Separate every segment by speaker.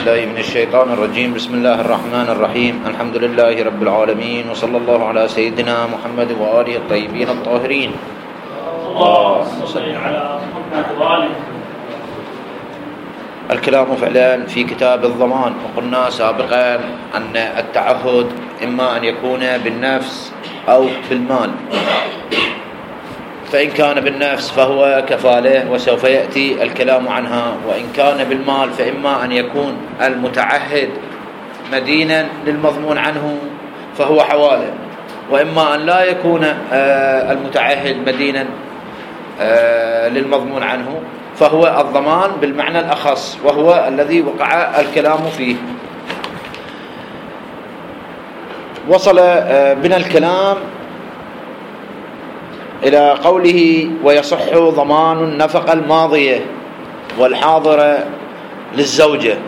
Speaker 1: بالله من الشيطان الرجيم. بسم الله الرحمن الرحيم. الحمد لله رب العالمين، وصلى الله على سيدنا محمد وآله الطيبين الطاهرين.
Speaker 2: اللهم صل على محمد وآله.
Speaker 1: الكلام فعلا في كتاب الضمان، وقلنا سابقا أن التعهد إما أن يكون بالنفس أو بالمال، فإن كان بالنفس فهو كفالة وسوف يأتي الكلام عنها، وإن كان بالمال فإما أن يكون المتعهد مدينا للمضمون عنه فهو حوالة، وإما أن لا يكون المتعهد مدينا للمضمون عنه فهو الضمان بالمعنى الأخص، وهو الذي وقع الكلام فيه. وصل بنا الكلام إلى قوله: ويصح ضمان النفقة الماضية والحاضرة للزوجة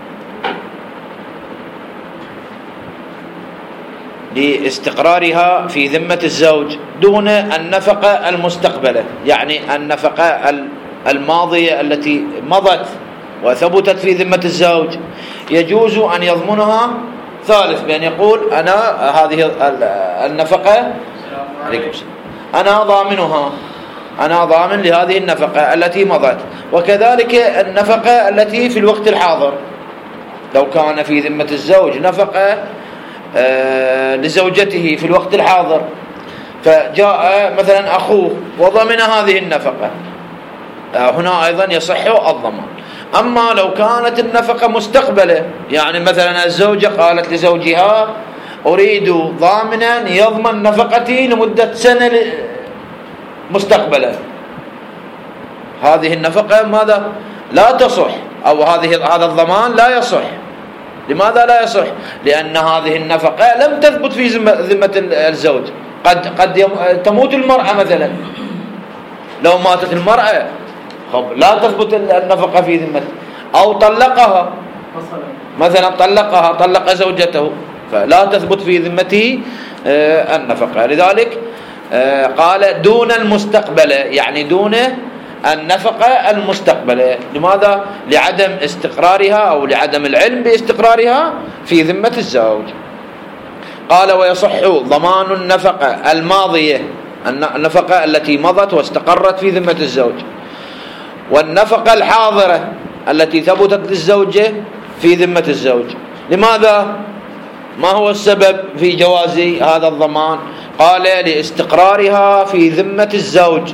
Speaker 1: لاستقرارها في ذمة الزوج دون النفقة المستقبلة، يعني النفقة الماضية التي مضت وثبتت في ذمة الزوج يجوز أن يضمنها ثالث، بأن يقول: أنا هذه النفقة أنا ضامنها، أنا ضامن لهذه النفقة التي مضت. وكذلك النفقة التي في الوقت الحاضر، لو كان في ذمة الزوج نفقة لزوجته في الوقت الحاضر، فجاء مثلا أخوه وضمن هذه النفقة، هنا أيضا يصح الضمان. أما لو كانت النفقة مستقبلة، يعني مثلا الزوجة قالت لزوجها: أريد ضامنا يضمن نفقتي لمدة سنة مستقبلا، هذه النفقة ماذا؟ لا تصح، أو هذا الضمان لا يصح. لماذا لا يصح؟ لأن هذه النفقة لم تثبت في ذمة الزوج. قد تموت المرأة مثلا، لو ماتت المرأة لا تثبت النفقة في ذمته، أو طلقها مثلا، طلق زوجته، فلا تثبت في ذمته النفقة. لذلك قال دون المستقبلة، يعني دون النفقة المستقبلة. لماذا؟ لعدم استقرارها أو لعدم العلم باستقرارها في ذمة الزوج. قال: ويصح ضمان النفقة الماضية، النفقة التي مضت واستقرت في ذمة الزوج، والنفقة الحاضرة التي ثبتت للزوجة في ذمة الزوج. لماذا؟ ما هو السبب في جواز هذا الضمان؟ قال: لاستقرارها في ذمة الزوج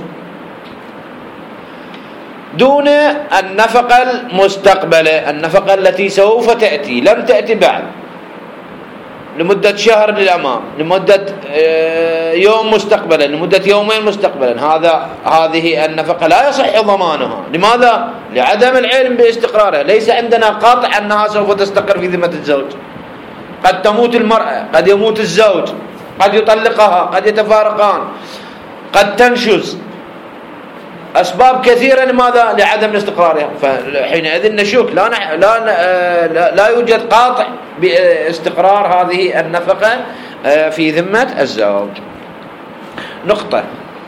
Speaker 1: دون النفقة المستقبلة، النفقة التي سوف تأتي، لم تأتي بعد، لمدة شهر للأمام، لمدة يوم مستقبلا، لمدة يومين مستقبلا، هذه النفقة لا يصح ضمانها. لماذا؟ لعدم العلم باستقرارها. ليس عندنا قاطع أنها سوف تستقر في ذمة الزوج. قد تموت المرأة، قد يموت الزوج، قد يطلقها، قد يتفارقان، قد تنشز، أسباب كثيرة. لماذا؟ لعدم استقرارها. فحينئذ نشك لا يوجد قاطع باستقرار هذه النفقة في ذمة الزوج. نقطة.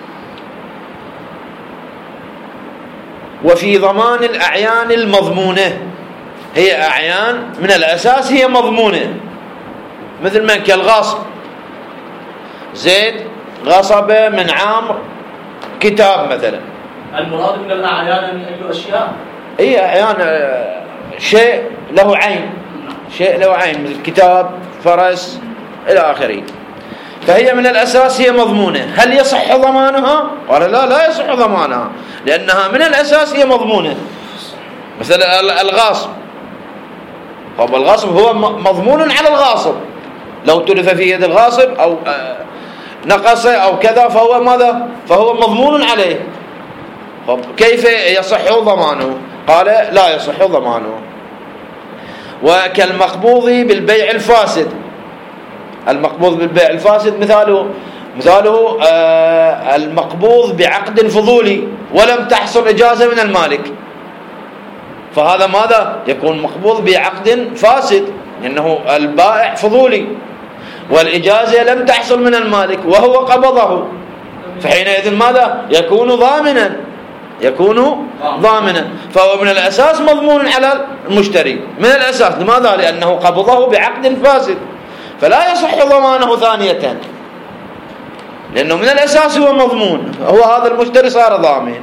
Speaker 1: وفي ضمان الأعيان المضمونة، هي أعيان من الأساس هي مضمونة، مثل من كالغاصب. زيد غصب من عمرو كتاب مثلا،
Speaker 2: المراد من الأعيان أي أشياء؟
Speaker 1: أي أعيان شيء له عين، شيء له عين، مثل كتاب، فرس إلى آخره. فهي من الأساس هي مضمونة. هل يصح ضمانها؟ قال: لا يصح ضمانها، لأنها من الأساس هي مضمونة. مثل الغاصب، طب الغاصب هو مضمون على الغاصب، لو تلف في يد الغاصب أو نقص أو كذا فهو ماذا؟ فهو مضمون عليه. طب كيف يصح ضمانه؟ قال: لا يصح ضمانه. وكالمقبوض بالبيع الفاسد، المقبوض بالبيع الفاسد مثاله المقبوض بعقد فضولي ولم تحصل إجازة من المالك، فهذا ماذا؟ يكون مقبوض بعقد فاسد، لأنه البائع فضولي والإجازة لم تحصل من المالك وهو قبضه، فحينئذ ماذا؟ يكون ضامنا. يكون ضامنا، فهو من الأساس مضمون على المشتري من الأساس. لماذا؟ لأنه قبضه بعقد فاسد، فلا يصح ضمانه ثانية، لأنه من الأساس هو مضمون، هو هذا المشتري صار ضامن.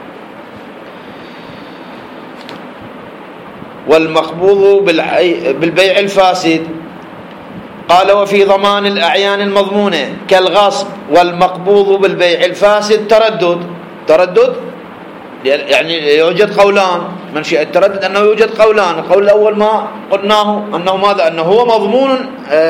Speaker 1: والمقبوض بالبيع الفاسد، قال وفي ضمان الأعيان المضمونة كالغصب والمقبوض بالبيع الفاسد تردد يعني يوجد قولان من شيء التردد، أنه يوجد قولان. القول الأول ما قلناه أنه ماذا؟ أنه هو مضمون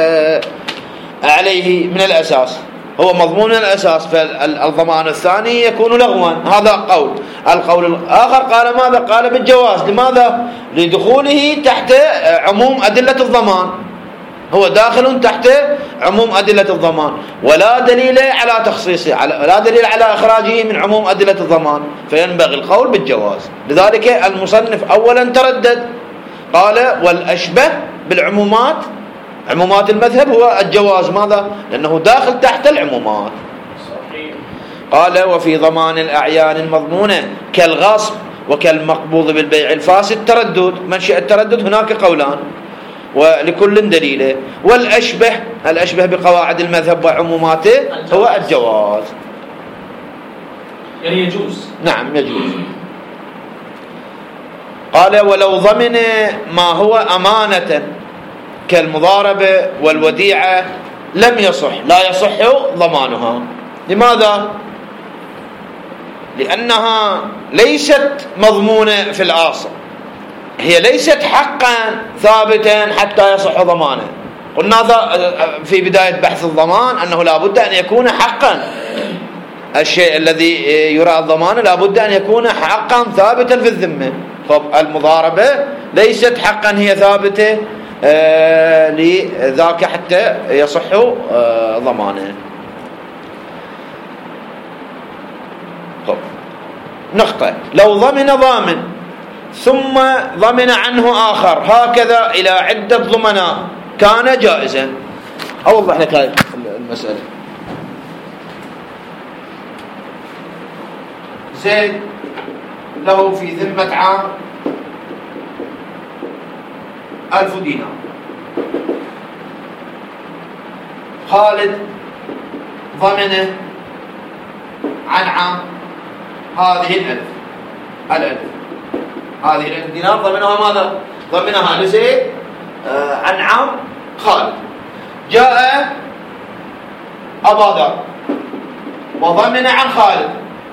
Speaker 1: عليه من الأساس، هو مضمون من الأساس، فالضمان الثاني يكون لغوا، هذا قول. القول الآخر قال ماذا؟ قال بالجواز. لماذا؟ لدخوله تحت عموم أدلة الضمان، هو داخل تحت عموم أدلة الضمان، ولا دليل على تخصيصه، لا دليل على إخراجه من عموم أدلة الضمان، فينبغي القول بالجواز. لذلك المصنف أولا تردد، قال والأشبه بالعمومات، عمومات المذهب هو الجواز. ماذا؟ لأنه داخل تحت العمومات. قال وفي ضمان الأعيان المضمونة كالغصب وكالمقبوض بالبيع الفاسد تردد، منشأ التردد هناك قولان ولكل دليله. والأشبه بقواعد المذهب وعموماته هو الجواز،
Speaker 2: يعني يجوز.
Speaker 1: نعم يجوز. قال ولو ضمن ما هو أمانة كالمضاربة والوديعة لم يصح، لا يصح ضمانها. لماذا؟ لأنها ليست مضمونة في الأصل، هي ليست حقا ثابتا حتى يصح ضمانه. قلنا في بداية بحث الضمان أنه لا بد أن يكون حقا، الشيء الذي يراد ضمانه لا بد أن يكون حقا ثابتا في الذمة. المضاربة ليست حقا هي ثابتة لذاك حتى يصح ضمانه. نقطة، لو ضمن ضامن ثم ضمن عنه آخر هكذا إلى عدة ضمناء كان جائزا. أوضح لك هذه المسألة. زيد له في ذمة عام 1000 دينار، خالد ضمنه عن عام هذه الألف هذه 1000 دينار ضمنها ماذا؟ ضمنها لزيد عن عام خالد. جاء أبا ذر وضمن عن خالد،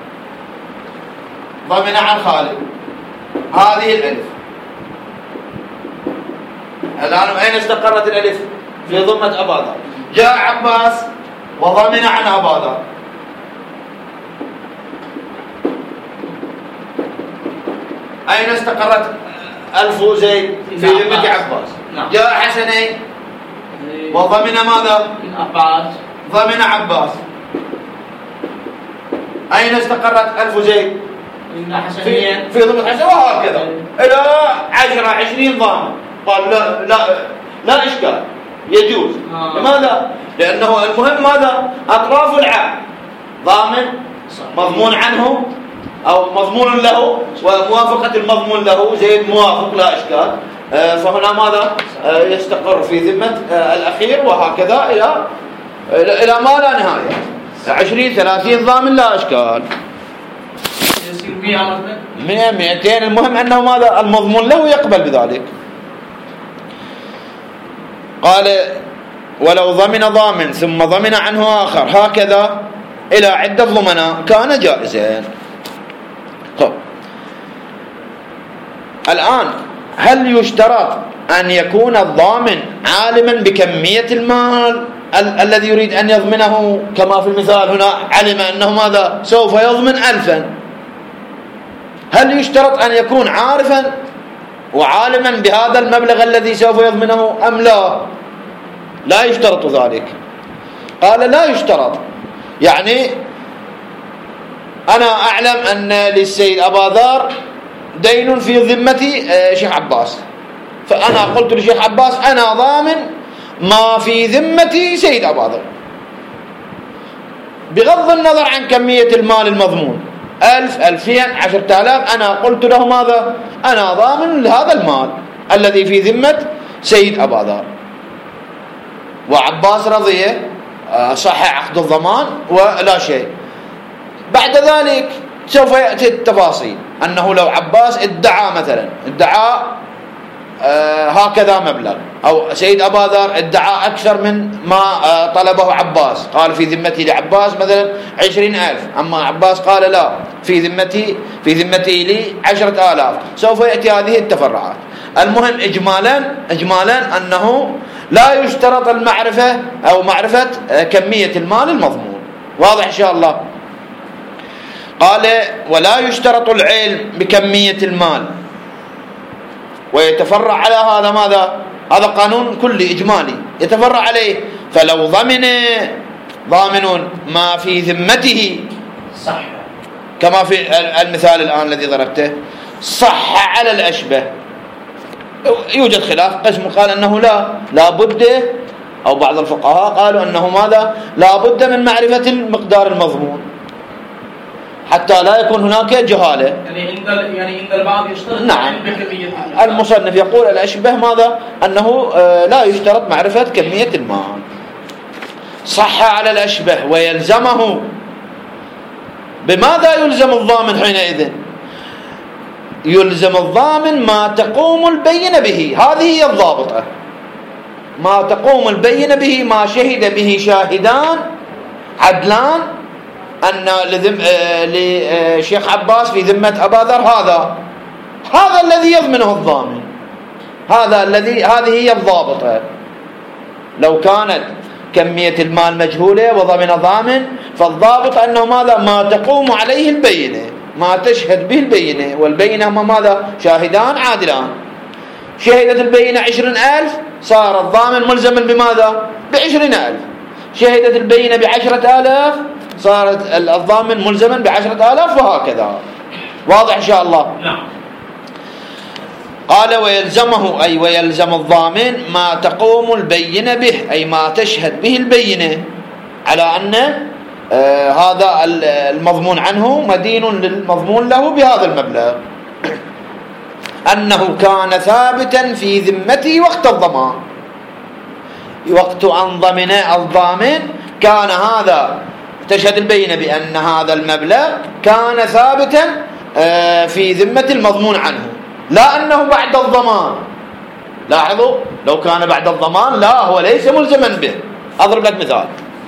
Speaker 1: ضمن عن خالد هذه 1000. الآن أين استقرت 1000؟ في ضمة أبا ذر. جاء عباس وضمن عن أبا ذر، أين استقرت 1000 زيد؟ في ذمة عباس. جاء حسنين وضمن ماذا؟
Speaker 2: عباس،
Speaker 1: ضمن عباس. أين استقرت 1000 زيد؟ في ضمن حسن، وهكذا إلى 10 20 ضامن. قال لا إشكال، يجوز. لماذا؟ لأنه المهم ماذا؟ أطراف العقد، ضامن مضمون عنه أو مضمون له وموافقة المضمون له، زيد موافق لا إشكال، فهنا ماذا؟ يستقر في ذمة الأخير، وهكذا إلى ما لا نهاية، 20 30 ضامن لا إشكال،
Speaker 2: يصير 100
Speaker 1: 100 200. المهم أنه ماذا؟ المضمون له يقبل بذلك. قال ولو ضمن ضامن ثم ضمن عنه آخر هكذا إلى عدة ضمناء كان جائزا. طب الآن هل يشترط أن يكون الضامن عالما بكمية المال الذي يريد أن يضمنه؟ كما في المثال هنا علم أنه ماذا؟ سوف يضمن 1000. هل يشترط أن يكون عارفا وعالما بهذا المبلغ الذي سوف يضمنه أم لا؟ لا يشترط ذلك. قال لا يشترط. يعني أنا أعلم أن للسيد أبا ذر دين في ذمتي شيخ عباس، فأنا قلت لشيخ عباس أنا ضامن ما في ذمتي سيد أبا ذر، بغض النظر عن كمية المال المضمون. 1000 2000 10,000 أنا قلت له ماذا؟ أنا ضامن لهذا المال الذي في ذمة سيد أبا ذر، وعباس رضي، صح عقد الضمان ولا شيء. بعد ذلك سوف يأتي التفاصيل، أنه لو عباس ادعى مثلا هكذا مبلغ، أو سيد أبا ذر ادعى أكثر من ما طلبه عباس، قال في ذمتي لعباس مثلا 20,000، أما عباس قال لا في ذمتي لي 10,000، سوف يأتي هذه التفرعات. المهم إجمالا أنه لا يشترط المعرفة أو معرفة كمية المال المضمون. واضح إن شاء الله؟ قال ولا يشترط العلم بكمية المال، ويتفرع على هذا ماذا؟ هذا قانون كلي إجمالي يتفرع عليه. فلو ضامن ما في ذمته
Speaker 2: صح،
Speaker 1: كما في المثال الآن الذي ضربته، صح على الأشبه. يوجد خلاف، قسم قال أنه لا بد، أو بعض الفقهاء قالوا أنه ماذا؟ لا بد من معرفة المقدار المضمون حتى لا يكون هناك جهالة.
Speaker 2: يعني عند البعض يشترط.
Speaker 1: نعم. المصنف يقول الأشبه ماذا؟ أنه لا يشترط معرفة كمية المال. صح على الأشبه ويلزمه. بماذا يلزم الضامن حينئذ؟ يلزم الضامن ما تقوم البينة به، هذه هي الضابطة. ما تقوم البينة به، ما شهد به شاهدان عدلان أن لشيخ عباس في ذمة أبا ذر هذا الذي يضمنه الضامن، هذه هي الضابطة. لو كانت كمية المال مجهولة وضمن ضامن، فالضابط أنه ماذا؟ ما تقوم عليه البينة، ما تشهد به البينة، والبينة هم ماذا؟ شاهدان عادلان. شهدت البينة 20,000، صار الضامن ملزم بماذا؟ ب20,000. شهدت البينة ب10,000، صارت الضامن ملزما ب10,000، وهكذا. واضح إن شاء الله؟
Speaker 2: نعم.
Speaker 1: قال ويلزمه، أي ويلزم الضامن ما تقوم البينة به، أي ما تشهد به البينة على أن هذا المضمون عنه مدين للمضمون له بهذا المبلغ، أنه كان ثابتا في ذمته وقت الضمان. وقت أن ضمن الضامن كان هذا، تشهد البينة بأن هذا المبلغ كان ثابتا في ذمة المضمون عنه، لا أنه بعد الضمان. لاحظوا، لو كان بعد الضمان لا، هو ليس ملزما به. أضرب لك مثال،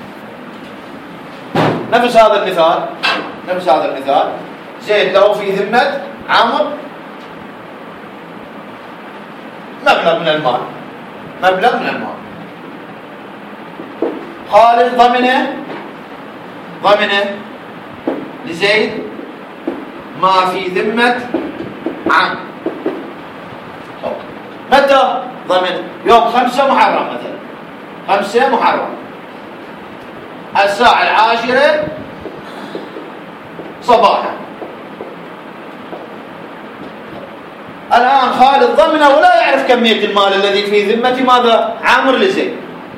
Speaker 1: نفس هذا المثال. زيد له في ذمة عمرو مبلغ من المال. خالد ضمنه لزيد ما في ذمة عمرو. متى ضمن؟ يوم 5 محرم مثلا، 5 محرم الساعة 10 صباحا. الآن خالد ضمنه ولا يعرف كمية المال الذي في ذمة ماذا؟ عامر لزيد.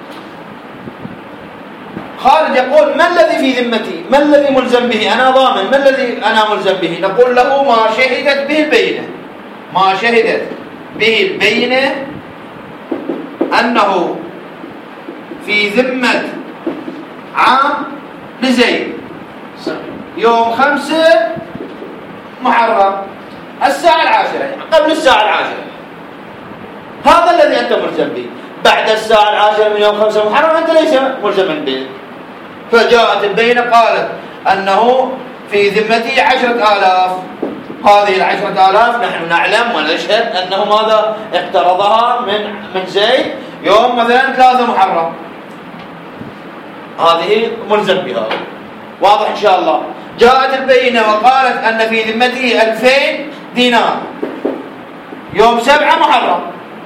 Speaker 1: خالد يقول ما الذي في ذمتي؟ ما الذي ملزم به؟ أنا ضامن، ما الذي أنا ملزم به؟ نقول له ما شهدت به البينة أنه في ذمة عام لزيد يوم 5 محرم الساعة 10، قبل الساعة 10. هذا الذي أنت ملزم به. بعد الساعة 10 من يوم 5 محرم أنت ليس ملزما به. فجاءت البينة قالت أنه في ذمتي 10,000. هذه 10,000 نحن نعلم ونشهد أنه ماذا؟ اقترضها من زيد يوم مثلا 3 محرم. هذه ملزم بها. واضح إن شاء الله؟ جاءت البينة وقالت أن في ذمته 2000 دينار يوم 7 محرم.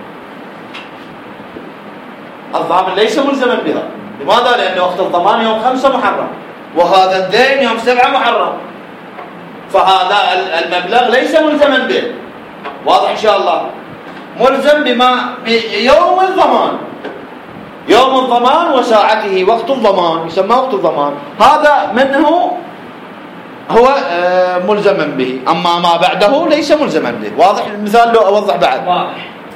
Speaker 1: الضامن ليس ملزما بها. لماذا؟ لأن وقت الضمان يوم 5 محرم، وهذا الدين يوم 7 محرم، فهذا المبلغ ليس ملزما به. واضح إن شاء الله؟ ملزم بيوم الضمان، يوم الضمان وساعته، وقت الضمان يسمى وقت الضمان. هذا منه هو ملزما به، أما ما بعده ليس ملزما به. واضح المثال؟ لو أوضح بعد.
Speaker 2: واضح.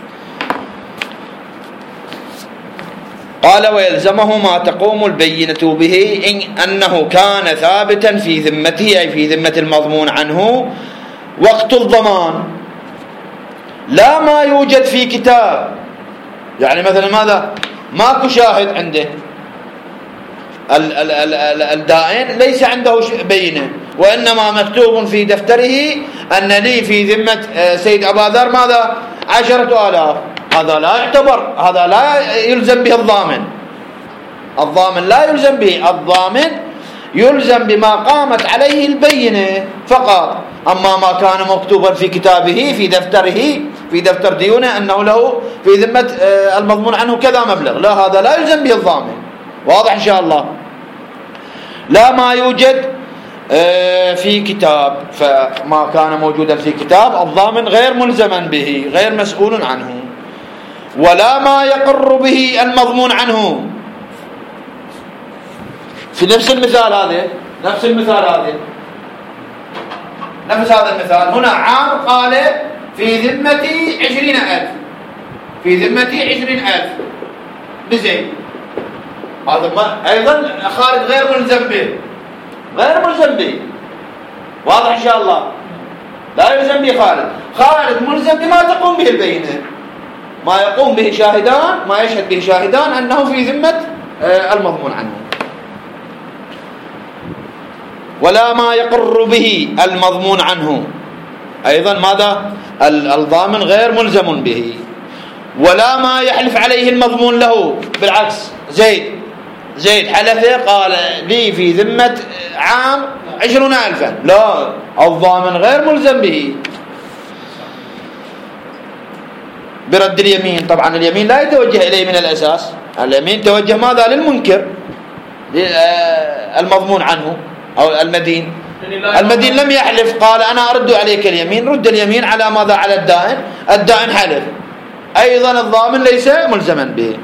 Speaker 1: قال ويلزمه ما تقوم البينة به أنه كان ثابتا في ذمته، أي في ذمة المضمون عنه وقت الضمان، لا ما يوجد في كتاب. يعني مثلا ماذا؟ ماكو شاهد عنده، الدائن ليس عنده بينة، وإنما مكتوب في دفتره أن لي في ذمة سيد أبا ذر ماذا؟ 10,000. هذا لا يعتبر، هذا لا يلزم به الضامن. الضامن لا يلزم به، الضامن يلزم بما قامت عليه البينة فقط. أما ما كان مكتوبا في كتابه في دفتره في دفتر ديونه أنه له في ذمة المضمون عنه كذا مبلغ، لا، هذا لا يلزم به الضامن. واضح إن شاء الله؟ لا ما يوجد في كتاب، فما كان موجودا في كتاب الضامن غير ملزما به، غير مسؤول عنه. ولا ما يقر به المضمون عنه، في نفس المثال هذا، نفس هذا المثال. هنا عام قال في ذمتي 20,000، في ذمتي 20,000 بزيد، هذا أيضا خالد غير ملزم به، غير ملزم به. واضح إن شاء الله؟ لا يلزم به خالد ملزم بما تقوم به البينة، ما يقوم به شاهدان، ما يشهد به شاهدان أنه في ذمة المضمون عنه. ولا ما يقر به المضمون عنه، أيضا ماذا؟ الضامن غير ملزم به. ولا ما يحلف عليه المضمون له، بالعكس، زيد حلف قال لي في ذمة عام 20,000، لا، الضامن غير ملزم به برد اليمين. طبعا اليمين لا يتوجه إليه من الأساس، اليمين توجه ماذا؟ للمنكر، المضمون عنه أو المدين. المدين لم يحلف، قال أنا أرد عليك اليمين، رد اليمين على ماذا؟ على الدائن حلف، أيضا الضامن ليس ملزما به.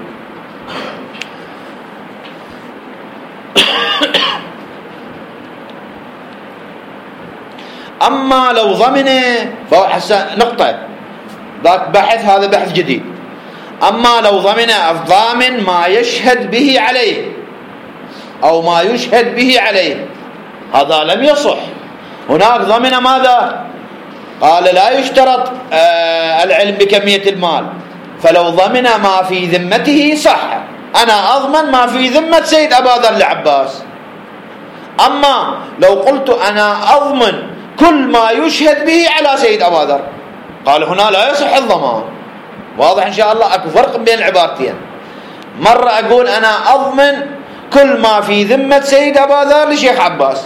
Speaker 1: أما لو ضمن، نقطة ذاك بحث، هذا بحث جديد. أما لو ضمن الضامن ما يشهد به عليه أو ما يشهد به عليه، هذا لم يصح. هناك ضمن ماذا؟ قال لا يشترط العلم بكمية المال، فلو ضمن ما في ذمته صح، أنا أضمن ما في ذمة سيد أبا ذر العباس. أما لو قلت أنا أضمن كل ما يشهد به على سيد أبا ذر، قال هنا لا يصح الضمان. واضح إن شاء الله؟ أكو فرق بين العبارتين. مرة أقول أنا أضمن كل ما في ذمة سيد أبا ذر لشيخ عباس،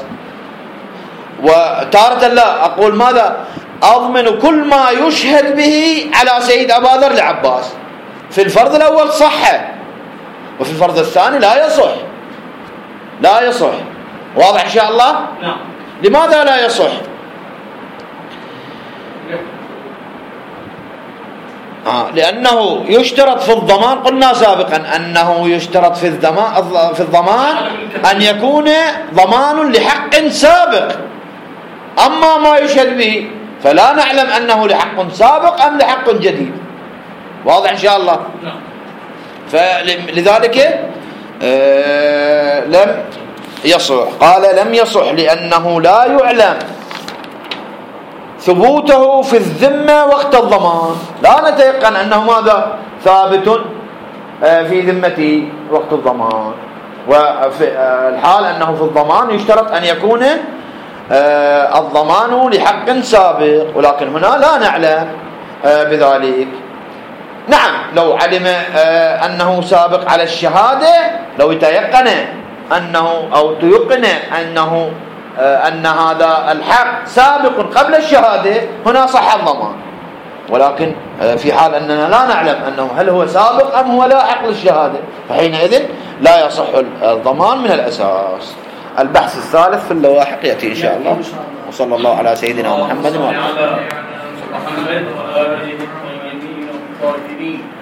Speaker 1: وتارة لا، أقول ماذا؟ أضمن كل ما يشهد به على سيد أبا ذر العباس. في الفرض الأول صح، وفي الفرض الثاني لا يصح، لا يصح. واضح إن شاء الله؟
Speaker 2: نعم.
Speaker 1: لماذا لا يصح؟ لأنه يشترط في الضمان، قلنا سابقا أنه يشترط في الضمان أن يكون ضمان لحق سابق. أما ما يشهد به فلا نعلم أنه لحق سابق أم لحق جديد. واضح إن شاء الله؟ فلذلك لم يصح. قال لم يصح لأنه لا يعلم ثبوته في الذمة وقت الضمان، لا نتيقن أنه ماذا؟ ثابت في ذمته وقت الضمان. وفي الحال أنه في الضمان يشترط أن يكون الضمان لحق سابق، ولكن هنا لا نعلم بذلك. نعم، لو علم أنه سابق على الشهادة، لو يتيقن أنه أو تيقن أنه أن هذا الحق سابق قبل الشهادة، هنا صح الضمان. ولكن في حال أننا لا نعلم أنه هل هو سابق أم هو لاحق للشهادة، فحينئذ لا يصح الضمان من الأساس. البحث الثالث في اللواحق يأتي إن شاء الله. وصلى الله على سيدنا محمد وعلى آله.